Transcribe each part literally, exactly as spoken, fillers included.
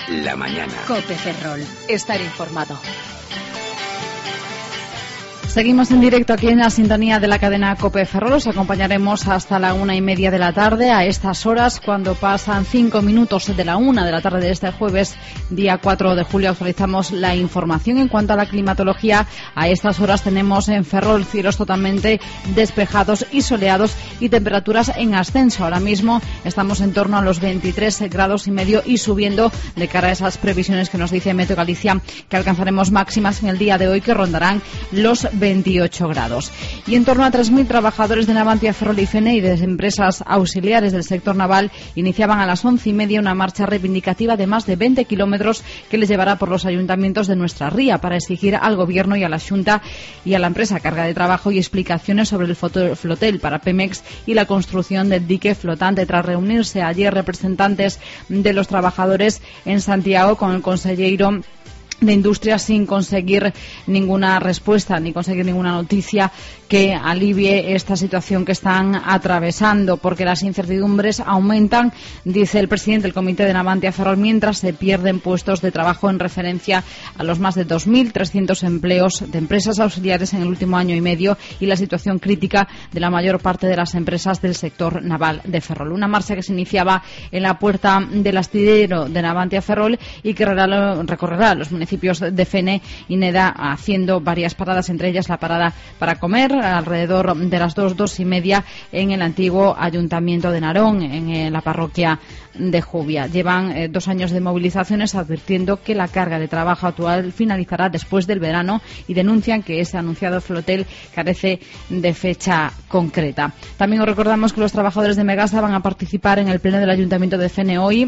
la mañana. COPE Ferrol. Estar informado. Seguimos en directo aquí en la sintonía de la cadena COPE Ferrol. Os acompañaremos hasta la una y media de la tarde, a estas horas, cuando pasan cinco minutos de la una de la tarde de este jueves, día cuatro de julio. Actualizamos la información en cuanto a la climatología. A estas horas tenemos en Ferrol cielos totalmente despejados y soleados y temperaturas en ascenso. Ahora mismo estamos en torno a los veintitrés grados y medio y subiendo de cara a esas previsiones que nos dice Meteo Galicia, que alcanzaremos máximas en el día de hoy que rondarán los veintiocho grados. Y en torno a tres mil trabajadores de Navantia, Ferrol y Fene y de empresas auxiliares del sector naval iniciaban a las once y media una marcha reivindicativa de más de veinte kilómetros que les llevará por los ayuntamientos de nuestra ría para exigir al Gobierno y a la Xunta y a la empresa carga de trabajo y explicaciones sobre el flotel para Pemex y la construcción del dique flotante. Tras reunirse ayer representantes de los trabajadores en Santiago con el consejero de Industria sin conseguir ninguna respuesta ni conseguir ninguna noticia que alivie esta situación que están atravesando, porque las incertidumbres aumentan, dice el presidente del Comité de Navantia Ferrol, mientras se pierden puestos de trabajo en referencia a los más de dos mil trescientos empleos de empresas auxiliares en el último año y medio y la situación crítica de la mayor parte de las empresas del sector naval de Ferrol. Una marcha que se iniciaba en la puerta del astillero de Navantia Ferrol y que recorrerá los municipios de Fene y Neda, haciendo varias paradas, entre ellas la parada para comer alrededor de las dos, dos y media en el antiguo Ayuntamiento de Narón, en eh, la parroquia de Jubia. Llevan eh, dos años de movilizaciones advirtiendo que la carga de trabajo actual finalizará después del verano y denuncian que ese anunciado flotel carece de fecha concreta. También os recordamos que los trabajadores de Megasa van a participar en el pleno del Ayuntamiento de Fene hoy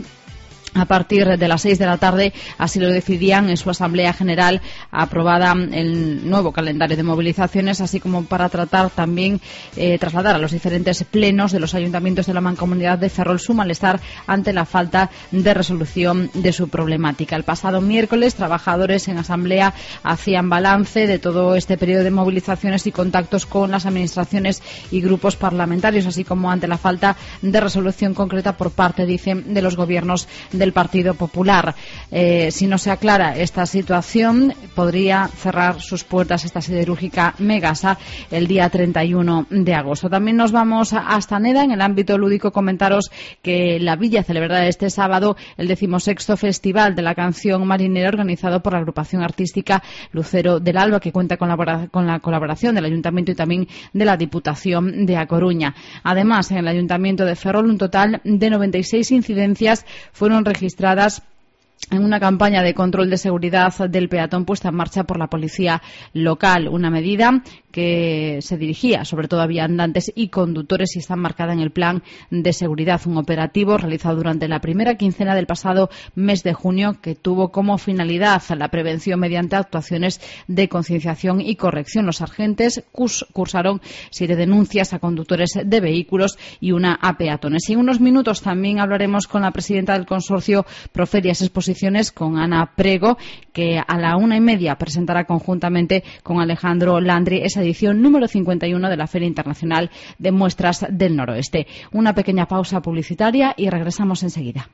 a partir de las seis de la tarde, así lo decidían en su Asamblea General aprobada el nuevo calendario de movilizaciones, así como para tratar también, eh, trasladar a los diferentes plenos de los ayuntamientos de la Mancomunidad de Ferrol su malestar ante la falta de resolución de su problemática. El pasado miércoles, trabajadores en Asamblea hacían balance de todo este periodo de movilizaciones y contactos con las administraciones y grupos parlamentarios, así como ante la falta de resolución concreta por parte, dicen, de los gobiernos de del Partido Popular. Eh, si no se aclara esta situación, podría cerrar sus puertas esta siderúrgica Megasa el día treinta y uno de agosto. También nos vamos hasta Neda. En el ámbito lúdico, comentaros que la villa celebrará este sábado el decimosexto Festival de la Canción Marinera, organizado por la agrupación artística Lucero del Alba, que cuenta con la, con la colaboración del Ayuntamiento y también de la Diputación de A Coruña. Además, en el Ayuntamiento de Ferrol, un total de noventa y seis incidencias fueron registradas en una campaña de control de seguridad del peatón puesta en marcha por la policía local, una medida que se dirigía sobre todo a viandantes y conductores y está marcada en el plan de seguridad, un operativo realizado durante la primera quincena del pasado mes de junio que tuvo como finalidad la prevención mediante actuaciones de concienciación y corrección. Los agentes curs cursaron siete denuncias a conductores de vehículos y una a peatones. Y en unos minutos también hablaremos con la presidenta del consorcio Proferias Exposiciones, con Ana Prego, que a la una y media presentará conjuntamente con Alejandro Landri esa edición número cincuenta y uno de la Feria Internacional de Muestras del Noroeste. Una pequeña pausa publicitaria y regresamos enseguida.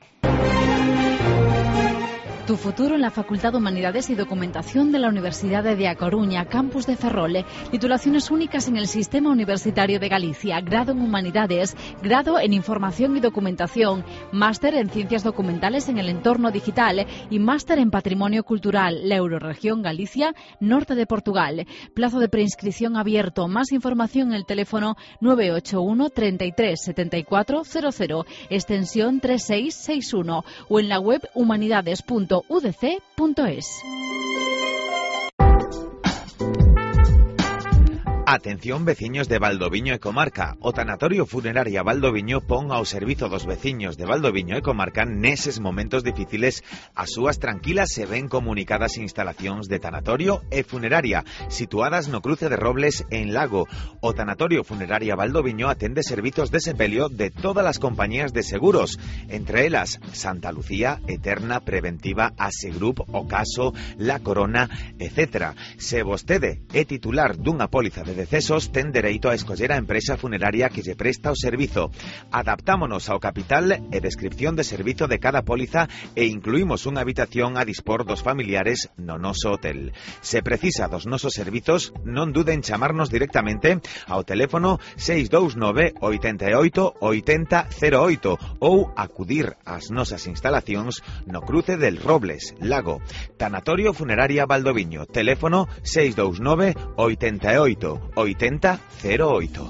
Tu futuro en la Facultad de Humanidades y Documentación de la Universidad de A Coruña, Campus de Ferrol. Titulaciones únicas en el Sistema Universitario de Galicia. Grado en Humanidades, grado en Información y Documentación, máster en Ciencias Documentales en el Entorno Digital y máster en Patrimonio Cultural. La Euroregión Galicia, norte de Portugal. Plazo de preinscripción abierto. Más información en el teléfono nueve ocho uno, treinta y tres, setenta y cuatro cero cero, extensión tres seis seis uno o en la web humanidades punto u d c punto es. Atención veciños de Valdoviño e Comarca. O Tanatorio Funeraria Valdoviño pon ao servizo dos veciños de Valdoviño e Comarca neses momentos difíciles as súas tranquilas e ben comunicadas instalacións de tanatorio e funeraria situadas no cruce de Robles en Lago. O Tanatorio Funeraria Valdoviño atende servizos de sepelio de todas as compañías de seguros, entre elas Santa Lucía, Eterna, Preventiva, Asegrup, Ocaso, La Corona, etcétera. Se vostede é titular dunha póliza de decesos ten dereito a escoller a empresa funeraria que lle presta o servizo. Adaptámonos ao capital e descripción de servizo de cada póliza e incluímos unha habitación a dispor dos familiares no noso hotel. Se precisa dos nosos servizos, non duden en chamarnos directamente ao teléfono seis dous nove, oito oito, oito cero cero oito ou acudir ás nosas instalacións no cruce del Robles, Lago. Tanatorio Funeraria Valdoviño, teléfono seis dous nove, oito oito, oito cero oito.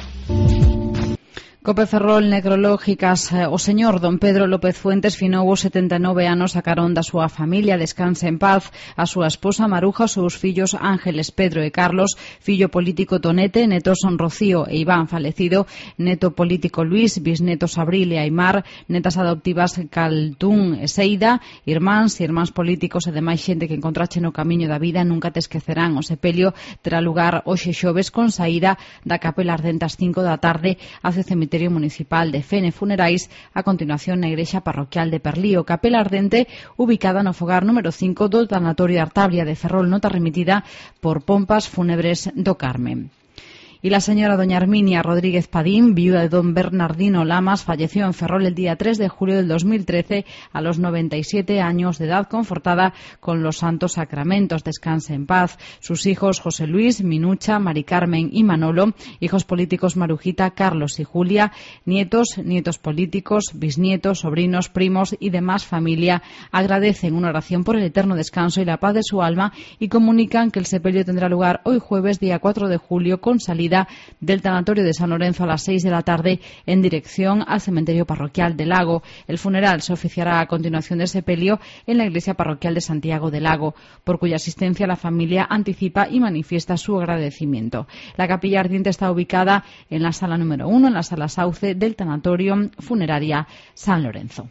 Cope Ferrol Necrológicas, o señor don Pedro López Fuentes finou os setenta e nove anos a carón da súa familia, descanse en paz, a súa esposa Maruja, os seus fillos Ángeles, Pedro e Carlos, fillo político Tonete, netos son Rocío e Iván falecido, neto político Luís, bisnetos Abril e Aimar, netas adoptivas Caltún e Seida, irmáns e irmáns políticos e demais xente que encontrache no camiño da vida, nunca te esquecerán. O sepelio terá lugar hoxe xoves con saída da Capela Ardente ás cinco da tarde hacia o cemiterio Municipal de Fene Funerais, a continuación na Igrexa Parroquial de Perlío. Capela Ardente, ubicada no fogar número cinco do Tanatorio Artabria de Ferrol, nota remitida por Pompas Fúnebres do Carmen. Y la señora doña Arminia Rodríguez Padín, viuda de don Bernardino Lamas, falleció en Ferrol el día tres de julio del dos mil trece a los noventa y siete años de edad, confortada con los santos sacramentos. Descanse en paz. Sus hijos José Luis, Minucha, Mari Carmen y Manolo, hijos políticos Marujita, Carlos y Julia, nietos, nietos políticos, bisnietos, sobrinos, primos y demás familia, agradecen una oración por el eterno descanso y la paz de su alma y comunican que el sepelio tendrá lugar hoy jueves, día cuatro de julio, con salida del tanatorio de San Lorenzo a las seis de la tarde en dirección al cementerio parroquial de Lago. El funeral se oficiará a continuación del sepelio en la iglesia parroquial de Santiago de Lago, por cuya asistencia la familia anticipa y manifiesta su agradecimiento. La capilla ardiente está ubicada en la sala número uno, en la sala Sauce del tanatorio funeraria San Lorenzo.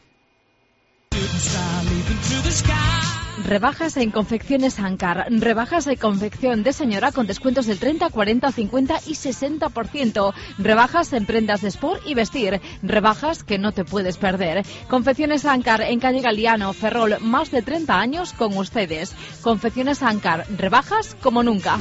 Rebajas en Confecciones Ancar. Rebajas de confección de señora con descuentos del treinta, cuarenta, cincuenta y sesenta por ciento. Rebajas en prendas de sport y vestir. Rebajas que no te puedes perder. Confecciones Ancar en calle Galiano, Ferrol. Más de treinta años con ustedes. Confecciones Ancar. Rebajas como nunca.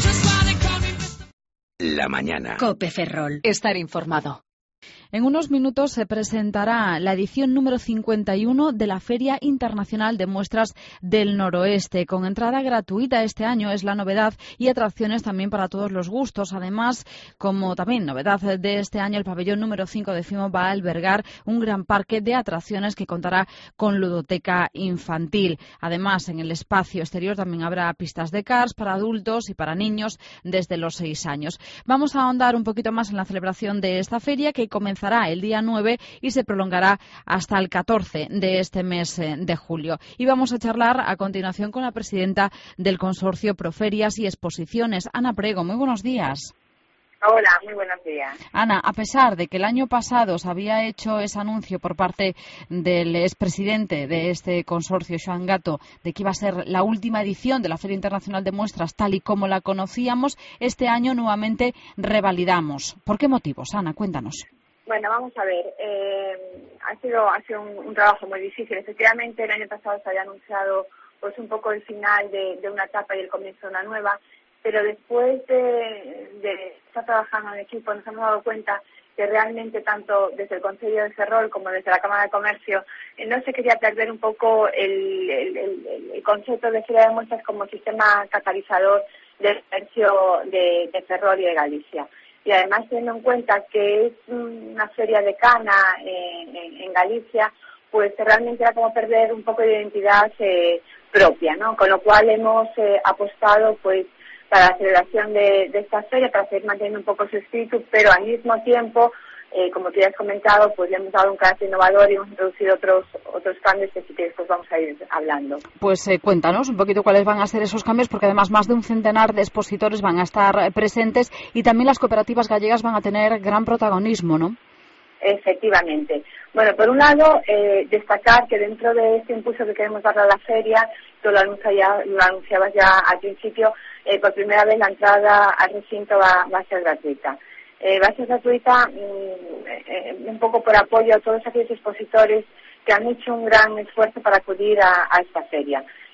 La mañana. Cope Ferrol. Estar informado. En unos minutos se presentará la edición número cincuenta y uno de la Feria Internacional de Muestras del Noroeste, con entrada gratuita este año, es la novedad, y atracciones también para todos los gustos. Además, como también novedad de este año, el pabellón número cinco de FIMO va a albergar un gran parque de atracciones que contará con ludoteca infantil. Además, en el espacio exterior también habrá pistas de cars para adultos y para niños desde los seis años. Vamos a ahondar un poquito más en la celebración de esta feria, que comenzará el día nueve y se prolongará hasta el catorce de este mes de julio. Y vamos a charlar a continuación con la presidenta del consorcio Proferias y Exposiciones, Ana Prego. Muy buenos días. Hola, muy buenos días. Ana, a pesar de que el año pasado se había hecho ese anuncio por parte del expresidente de este consorcio, Joan Gato, de que iba a ser la última edición de la Feria Internacional de Muestras tal y como la conocíamos, este año nuevamente revalidamos. ¿Por qué motivos, Ana? Cuéntanos. Bueno, vamos a ver, eh, ha sido, ha sido un, un trabajo muy difícil. Efectivamente, el año pasado se había anunciado pues un poco el final de, de una etapa y el comienzo de una nueva, pero después de, de estar trabajando en equipo nos hemos dado cuenta que realmente tanto desde el Concello de Ferrol como desde la Cámara de Comercio eh, no se quería perder un poco el, el, el, el concepto de Feria de Muestras como sistema catalizador del comercio de, de Ferrol y de Galicia. Y además, teniendo en cuenta que es una feria de cana en, en, en Galicia, pues realmente era como perder un poco de identidad eh, propia, ¿no? Con lo cual hemos eh, apostado pues para la celebración de, de esta feria, para seguir manteniendo un poco su espíritu, pero al mismo tiempo, eh, como tú ya has comentado, pues le hemos dado un carácter innovador y hemos introducido otros otros cambios que sí que después vamos a ir hablando. Pues eh, cuéntanos un poquito cuáles van a ser esos cambios, porque además más de un centenar de expositores van a estar eh, presentes y también las cooperativas gallegas van a tener gran protagonismo, ¿no? Efectivamente. Bueno, por un lado, eh, destacar que dentro de este impulso que queremos darle a la feria, tú lo, anuncia ya, lo anunciabas ya al principio, eh, por primera vez la entrada al recinto va, va a ser gratuita. Eh, va a ser gratuita mm, eh, un poco por apoyo a todos aquellos expositores que han hecho un gran esfuerzo para acudir a, a esta feria.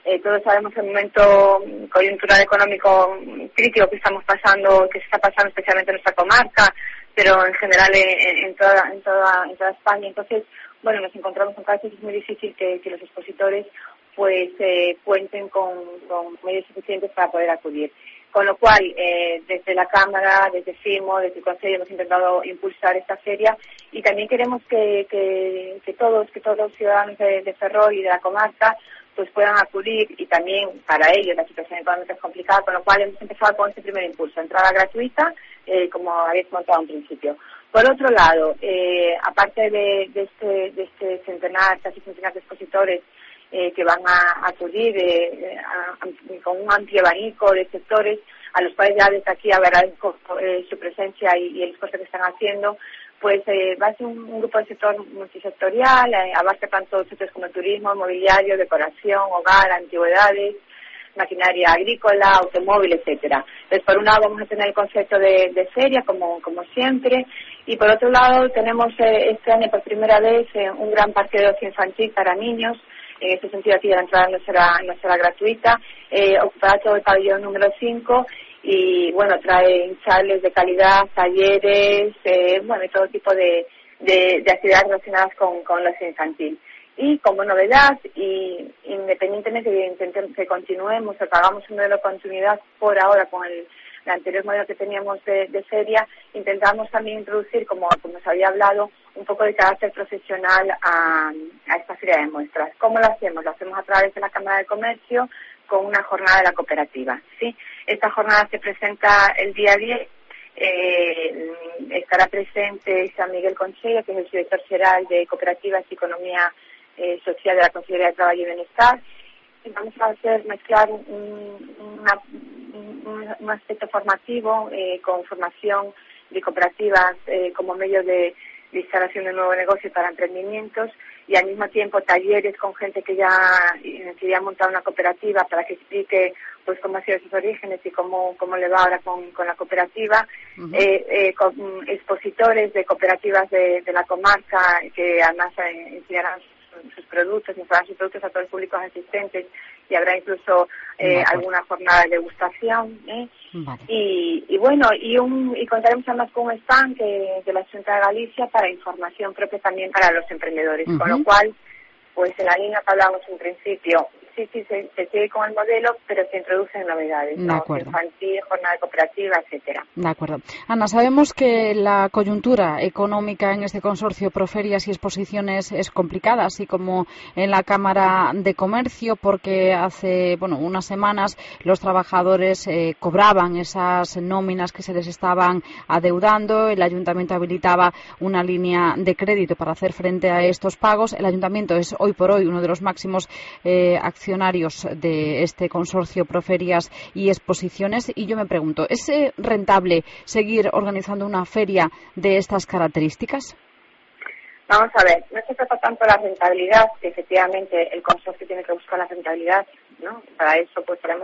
Eh, todos sabemos el momento coyuntural económico crítico que estamos pasando, que se está pasando especialmente en nuestra comarca, pero en general en, en, toda, en, toda, en toda España. Entonces, bueno, nos encontramos con casos, es muy difícil que, que los expositores pues eh, cuenten con, con medios suficientes para poder acudir. Con lo cual, eh, desde la Cámara, desde FIMO, desde el Consejo hemos intentado impulsar esta feria y también queremos que, que, que todos, que todos los ciudadanos de, de Ferrol y de la comarca pues puedan acudir, y también para ellos la situación económica es complicada, con lo cual hemos empezado con este primer impulso, entrada gratuita, eh, como habéis comentado en principio. Por otro lado, eh, aparte de, de, este, de este centenar, casi centenar de expositores eh, que van a, a acudir eh, a, a, con un amplio abanico de sectores, a los cuales ya desde aquí agradezco eh, su presencia y, y el esfuerzo que están haciendo, pues eh, va a ser un, un grupo de sector multisectorial, eh, abarca tanto sectores como el turismo, mobiliario, decoración, hogar, antigüedades, maquinaria agrícola, automóvil, etcétera. Entonces, por un lado vamos a tener el concepto de, de feria, como, como siempre, y por otro lado tenemos eh, este año por primera vez eh, un gran parque de ocio infantil para niños. En ese sentido, aquí la entrada no será, no será gratuita, eh, ocupará todo el pabellón número cinco, y bueno, trae hinchables de calidad, talleres, eh, bueno, todo tipo de, de, de actividades relacionadas con, con la infantil. Y como novedad, y independientemente de que, que continuemos o que hagamos un modelo de continuidad por ahora con el, el anterior modelo que teníamos de, de feria, intentamos también introducir, como, como se había hablado, un poco de carácter profesional a, a esta feria de muestras. ¿Cómo lo hacemos? Lo hacemos a través de la Cámara de Comercio, con una jornada de la cooperativa, ¿sí? Esta jornada se presenta el día diez, eh, estará presente San Miguel Consello, que es el director general de Cooperativas y Economía eh, Social de la Consellería de Trabajo y Bienestar, y vamos a hacer mezclar un, una, un, un aspecto formativo eh, con formación de cooperativas eh, como medio de, de instalación de nuevo negocio para emprendimientos, y al mismo tiempo talleres con gente que ya, que ya ha montado una cooperativa para que explique pues cómo han sido sus orígenes y cómo, cómo le va ahora con, con la cooperativa, uh-huh. eh, eh, con expositores de cooperativas de, de la comarca que además eh, enseñarán sus, sus productos, enseñarán sus productos a todos los públicos asistentes, y habrá incluso eh, alguna jornada de degustación, ¿eh? Vale. y, y bueno, y un y contaremos además con un stand que, de la Junta de Galicia para información propia también para los emprendedores, uh-huh. con lo cual, pues en la línea que hablamos en principio, sí, sí, se, se sigue con el modelo, pero se introducen novedades, de ¿no? acuerdo. Infantil, jornada cooperativa, etcétera. De acuerdo. Ana, sabemos que la coyuntura económica en este consorcio Proferias y Exposiciones es complicada, así como en la Cámara de Comercio, porque hace, bueno, unas semanas los trabajadores eh, cobraban esas nóminas que se les estaban adeudando, el Ayuntamiento habilitaba una línea de crédito para hacer frente a estos pagos. El Ayuntamiento es hoy por hoy uno de los máximos eh, accionarios de este consorcio Proferias y Exposiciones, y yo me pregunto, ¿es rentable seguir organizando una feria de estas características? Vamos a ver, no se trata tanto de la rentabilidad, que efectivamente el consorcio tiene que buscar la rentabilidad, ¿no? Para eso pues tenemos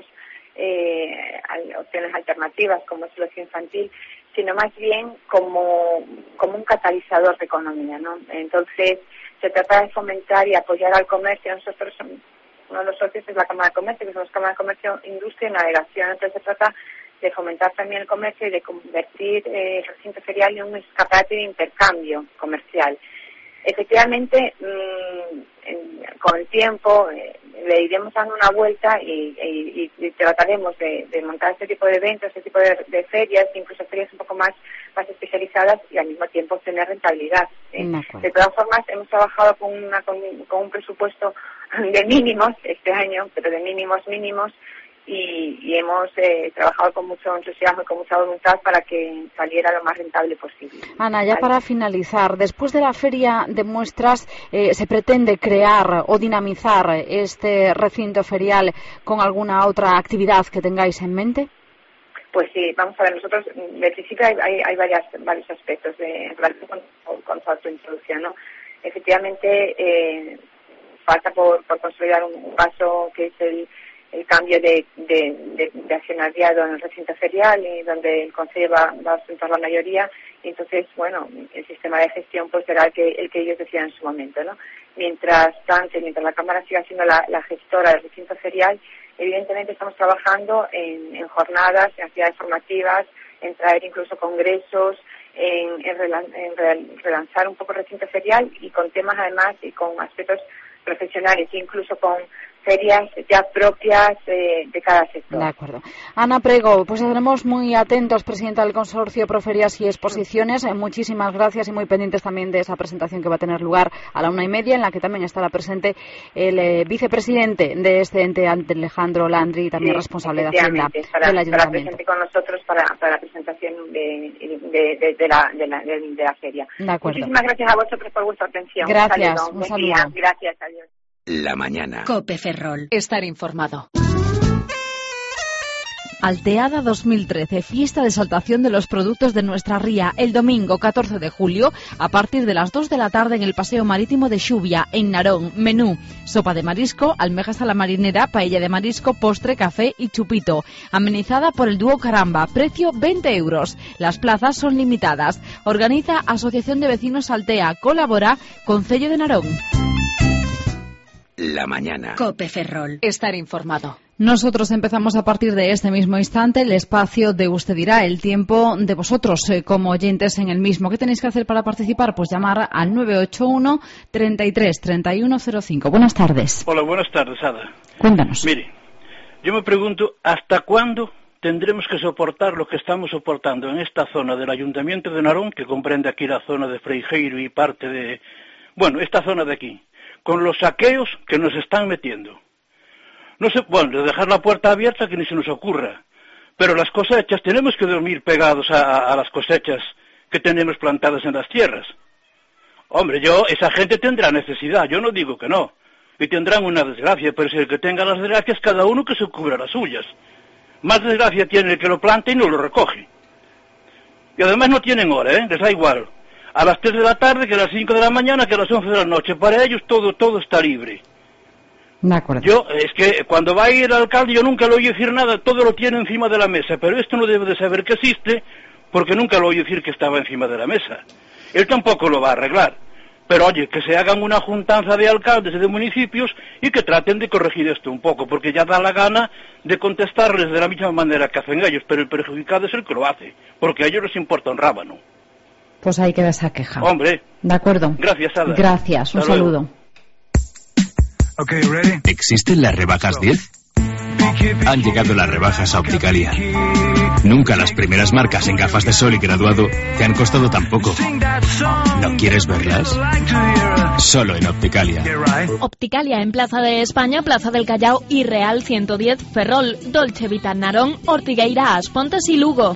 eh, opciones alternativas como es el ocio infantil, sino más bien como, como un catalizador de economía, ¿no? Entonces se trata de fomentar y apoyar al comercio. Nosotros somos uno de los socios es la Cámara de Comercio, que somos Cámara de Comercio, Industria y Navegación. Entonces se trata de fomentar también el comercio y de convertir eh, el recinto ferial en un escaparate de intercambio comercial. Efectivamente, mmm, en, con el tiempo eh, le iremos dando una vuelta y, y, y trataremos de, de montar este tipo de eventos, este tipo de, de ferias, incluso ferias un poco más, más especializadas, y al mismo tiempo obtener rentabilidad. ¿eh? De todas formas, hemos trabajado con, una, con, con un presupuesto de mínimos este año, pero de mínimos mínimos, y, y hemos eh, trabajado con mucho entusiasmo y con mucha voluntad para que saliera lo más rentable posible. Ana, ya ¿vale? Para finalizar, después de la feria de muestras, eh, ¿se pretende crear o dinamizar este recinto ferial con alguna otra actividad que tengáis en mente? Pues sí, vamos a ver, nosotros, de principio hay, hay, hay varias, varios aspectos de relación con, con su autointroducción, ¿no? Efectivamente, eh, falta por, por consolidar un, un paso que es el el cambio de, de, de, de accionariado en el recinto ferial y donde el Consejo va, va a ostentar la mayoría. Y entonces, bueno, el sistema de gestión pues será el que, el que ellos decidan en su momento, ¿no? Mientras tanto, mientras la Cámara siga siendo la, la gestora del recinto ferial, evidentemente estamos trabajando en, en jornadas, en actividades formativas, en traer incluso congresos, en, en, relan, en relanzar un poco el recinto ferial y con temas además y con aspectos profesionales, incluso con ferias ya propias eh, de cada sector. De acuerdo. Ana Prego, pues estaremos muy atentos, presidenta del Consorcio Proferias y Exposiciones. Eh, muchísimas gracias y muy pendientes también de esa presentación que va a tener lugar a la una y media, en la que también estará presente el eh, vicepresidente de este ente, Alejandro Landry, también sí, responsable de Hacienda para, del Ayuntamiento. Para presente con nosotros para, para la presentación de, de, de, de, la, de, la, de, de la feria. De acuerdo. Muchísimas gracias a vosotros por vuestra atención. Gracias. Un saludo. Un saludo. Gracias. Adiós. La mañana. COPE Ferrol. Estar informado. Alteada dos mil trece, fiesta de exaltación de los productos de nuestra ría, el domingo catorce de julio, a partir de las dos de la tarde en el Paseo Marítimo de Xubia, en Narón. Menú: sopa de marisco, almejas a la marinera, paella de marisco, postre, café y chupito. Amenizada por el dúo Caramba, precio veinte euros. Las plazas son limitadas. Organiza Asociación de Vecinos Altea, colabora Concello de Narón. La mañana. COPE Ferrol. Estar informado. Nosotros empezamos a partir de este mismo instante el espacio de Usted dirá, el tiempo de vosotros eh, como oyentes en el mismo. ¿Qué tenéis que hacer para participar? Pues llamar al nueve ocho uno, treinta y tres, treinta y uno cero cinco. Buenas tardes. Hola, buenas tardes, Ada. Cuéntanos. Mire, yo me pregunto, ¿hasta cuándo tendremos que soportar lo que estamos soportando en esta zona del Ayuntamiento de Narón, que comprende aquí la zona de Freijeiro y parte de... Bueno, esta zona de aquí, con los saqueos que nos están metiendo? No sé, bueno, dejar la puerta abierta que ni se nos ocurra, pero las cosechas, tenemos que dormir pegados a, a las cosechas que tenemos plantadas en las tierras. Hombre, yo, esa gente tendrá necesidad, yo no digo que no, y tendrán una desgracia, pero si el que tenga las desgracias, cada uno que se cubra las suyas. Más desgracia tiene el que lo planta y no lo recoge. Y además no tienen hora, ¿eh? Les da igual. A las tres de la tarde, que a las cinco de la mañana, que a las once de la noche. Para ellos todo, todo está libre. De acuerdo. Yo, es que cuando va a ir el alcalde yo nunca lo oí decir nada, todo lo tiene encima de la mesa, pero esto no debe de saber que existe, porque nunca lo oí decir que estaba encima de la mesa. Él tampoco lo va a arreglar. Pero oye, que se hagan una juntanza de alcaldes y de municipios y que traten de corregir esto un poco, porque ya da la gana de contestarles de la misma manera que hacen ellos, pero el perjudicado es el que lo hace, porque a ellos les importa un rábano. Pues ahí queda esa queja. Hombre. De acuerdo. Gracias, Ada. Gracias, un Hasta saludo. luego. Okay, ready? ¿Existen las rebajas diez? Han llegado las rebajas a Opticalia. Nunca las primeras marcas en gafas de sol y graduado te han costado tan poco. ¿No quieres verlas? Solo en Opticalia. Opticalia en Plaza de España, Plaza del Callao y Real ciento diez, Ferrol, Dolce Vita Narón, Ortigueira, Aspontes y Lugo.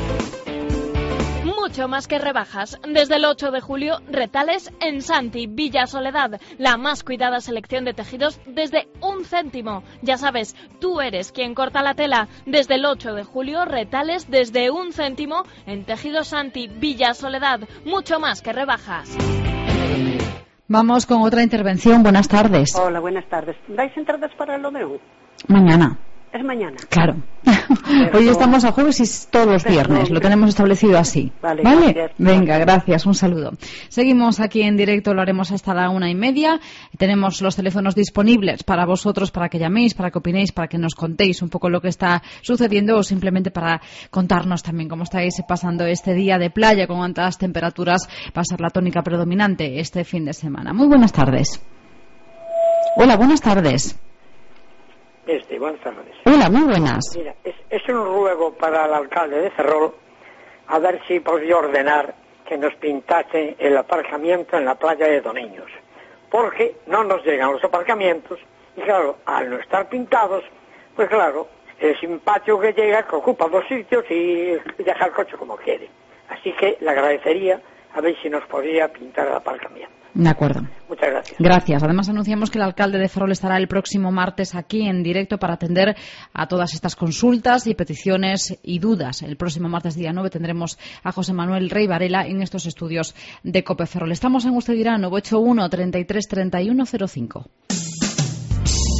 Mucho más que rebajas. Desde el ocho de julio, retales en Santi, Villa Soledad. La más cuidada selección de tejidos desde un céntimo. Ya sabes, tú eres quien corta la tela. Desde el ocho de julio, retales desde un céntimo en Tejidos Santi, Villa Soledad. Mucho más que rebajas. Vamos con otra intervención. Buenas tardes. Hola, buenas tardes. ¿Dais entradas para el Odeón? Mañana. Es mañana. Claro. Pero... Hoy estamos a jueves y todos los viernes. Lo tenemos establecido así. Vale. ¿Vale? Gracias. Venga, gracias. Un saludo. Seguimos aquí en directo. Lo haremos hasta la una y media. Tenemos los teléfonos disponibles para vosotros, para que llaméis, para que opinéis, para que nos contéis un poco lo que está sucediendo o simplemente para contarnos también cómo estáis pasando este día de playa, con altas temperaturas. Va a ser la tónica predominante este fin de semana. Muy buenas tardes. Hola, buenas tardes. Este, buenas tardes. Hola, muy buenas. Mira, es, es un ruego para el alcalde de Ferrol a ver si podría ordenar que nos pintase el aparcamiento en la playa de Doniños, porque no nos llegan los aparcamientos y claro, al no estar pintados, pues claro, es un patio que llega, que ocupa dos sitios y deja el coche como quiere. Así que le agradecería a ver si nos podría pintar el aparcamiento. De acuerdo. Muchas gracias. Gracias. Además anunciamos que el alcalde de Ferrol estará el próximo martes aquí en directo para atender a todas estas consultas y peticiones y dudas. El próximo martes día nueve tendremos a José Manuel Rey Varela en estos estudios de COPE Ferrol. Estamos en Usted dirá, nueve ocho uno, treinta y tres, treinta y uno cero cinco.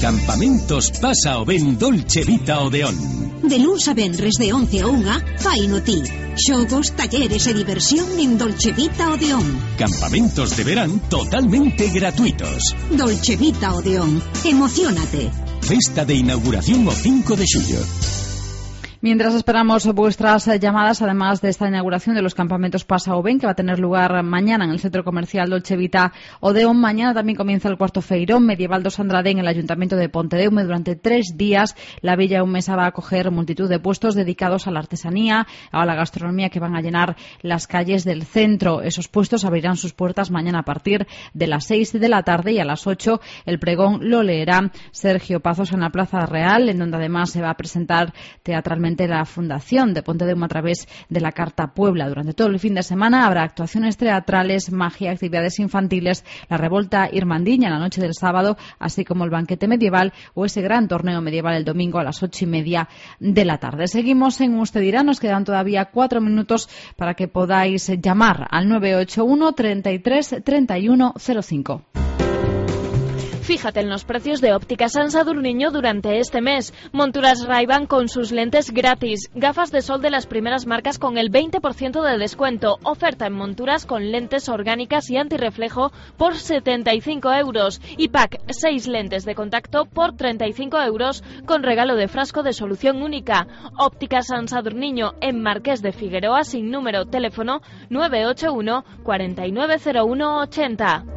Campamentos Pasa o Ben Dolce Vita Odeón. De luns a venres de once a unha, fai no ti. Xogos, talleres e diversión en Dolce Vita Odeón. Campamentos de verán totalmente gratuitos. Dolce Vita Odeón. Emociónate. Festa de inauguración o cinco de xullo. Mientras esperamos vuestras llamadas, además de esta inauguración de los campamentos Pasa o Ben, que va a tener lugar mañana en el Centro Comercial Dolce Vita Odeón, mañana también comienza el cuarto feirón medieval dos Andrade en el Ayuntamiento de Pontedeume. Durante tres días, la Villa Eumesa va a acoger multitud de puestos dedicados a la artesanía, a la gastronomía, que van a llenar las calles del centro. Esos puestos abrirán sus puertas mañana a partir de las seis de la tarde, y a las ocho el pregón lo leerá Sergio Pazos en la Plaza Real, en donde además se va a presentar teatralmente la Fundación de Pontedeume a través de la Carta Puebla. Durante todo el fin de semana habrá actuaciones teatrales, magia, actividades infantiles, la revolta irmandiña la noche del sábado, así como el banquete medieval o ese gran torneo medieval el domingo a las ocho y media de la tarde. Seguimos en Usted dirá, nos quedan todavía cuatro minutos para que podáis llamar al nueve ocho uno, treinta y tres, treinta y uno cero cinco. Fíjate en los precios de Óptica San Sadurniño durante este mes. Monturas Ray-Ban con sus lentes gratis. Gafas de sol de las primeras marcas con el veinte por ciento de descuento. Oferta en monturas con lentes orgánicas y antirreflejo por setenta y cinco euros. Y pack seis lentes de contacto por treinta y cinco euros con regalo de frasco de solución única. Óptica San Sadurniño en Marqués de Figueroa, sin número, teléfono nueve ocho uno, cuarenta y nueve cero uno ochenta.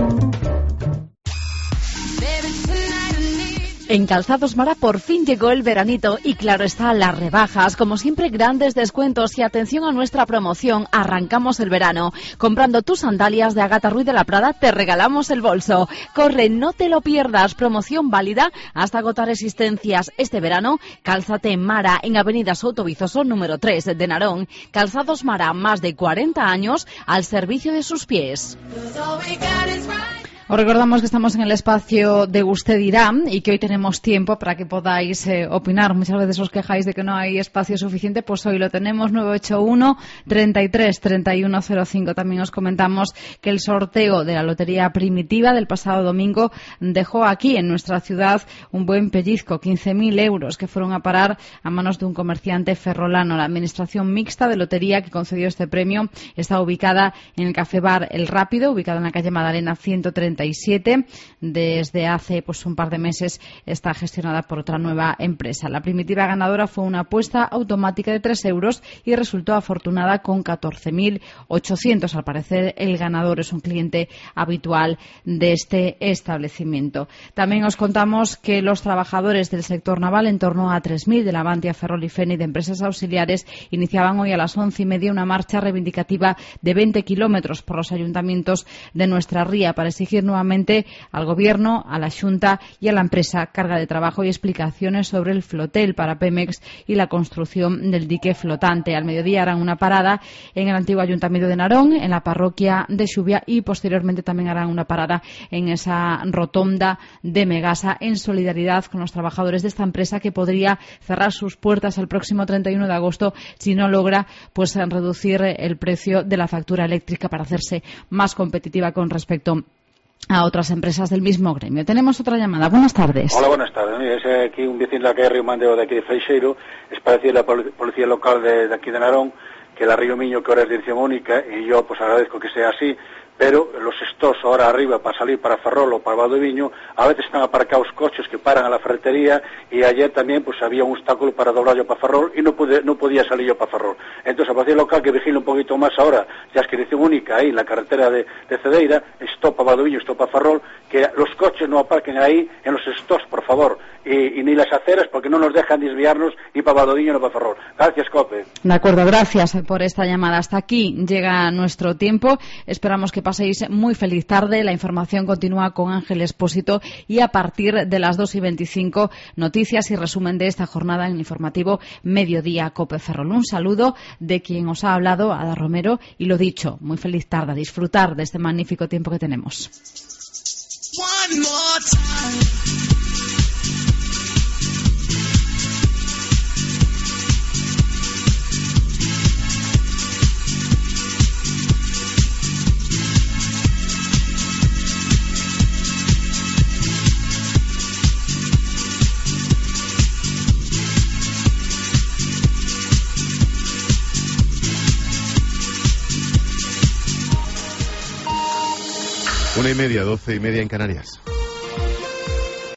En Calzados Mara por fin llegó el veranito y claro está, las rebajas. Como siempre, grandes descuentos y atención a nuestra promoción. Arrancamos el verano. Comprando tus sandalias de Agata Ruiz de la Prada te regalamos el bolso. Corre, no te lo pierdas. Promoción válida hasta agotar existencias. Este verano, cálzate en Mara, en Avenida Souto Vizoso número tres de Narón. Calzados Mara, más de cuarenta años al servicio de sus pies. Os recordamos que estamos en el espacio de Usted dirá y que hoy tenemos tiempo para que podáis eh, opinar. Muchas veces os quejáis de que no hay espacio suficiente, pues hoy lo tenemos. Nueve ocho uno, treinta y tres, treinta y uno cero cinco. También os comentamos que el sorteo de la Lotería Primitiva del pasado domingo dejó aquí en nuestra ciudad un buen pellizco, quince mil euros que fueron a parar a manos de un comerciante ferrolano. La Administración Mixta de Lotería que concedió este premio está ubicada en el Café Bar El Rápido, ubicado en la calle Madalena ciento treinta y siete. Desde hace pues un par de meses está gestionada por otra nueva empresa. La primitiva ganadora fue una apuesta automática de tres euros y resultó afortunada con catorce mil ochocientos. Al parecer el ganador es un cliente habitual de este establecimiento. También os contamos que los trabajadores del sector naval, en torno a tres mil de la Bantia, Ferrol y Feni de empresas auxiliares, iniciaban hoy a las once y media una marcha reivindicativa de veinte kilómetros por los ayuntamientos de nuestra ría para exigir nuevamente al Gobierno, a la Xunta y a la empresa carga de trabajo y explicaciones sobre el flotel para Pemex y la construcción del dique flotante. Al mediodía harán una parada en el antiguo Ayuntamiento de Narón, en la parroquia de Xubia, y posteriormente también harán una parada en esa rotonda de Megasa, en solidaridad con los trabajadores de esta empresa que podría cerrar sus puertas el próximo treinta y uno de agosto si no logra pues reducir el precio de la factura eléctrica para hacerse más competitiva con respecto a otras empresas del mismo gremio. Tenemos otra llamada. Buenas tardes. Hola, buenas tardes. Mira, es aquí un vecino de la calle Río Mandeo de aquí de Freixeiro. Es para decir a la policía local de, de aquí de Narón que la Río Miño, que ahora es dirección única, y yo pues agradezco que sea así, pero los estos ahora arriba para salir para Ferrol o para Valdoviño, a veces están aparcados coches que paran a la ferretería, y ayer también pues había un obstáculo para doblar yo para Ferrol y no pude, no podía salir yo para Ferrol. Entonces, a policía local que vigile un poquito más ahora, ya es que dirección única ahí en la carretera de, de Cedeira, esto para Valdoviño, esto para Ferrol, que los coches no aparquen ahí en los estos, por favor, y, y ni las aceras, porque no nos dejan desviarnos ni para Valdoviño ni para Ferrol. Gracias, Cope. De acuerdo, gracias por esta llamada. Hasta aquí llega nuestro tiempo. Esperamos que paséis muy feliz tarde. La información continúa con Ángel Expósito y a partir de las dos y veinticinco, noticias y resumen de esta jornada en el informativo Mediodía Cope Ferrol. Un saludo de quien os ha hablado, Ada Romero, y lo dicho, muy feliz tarde. A disfrutar de este magnífico tiempo que tenemos. One more time. Una y media, doce y media en Canarias.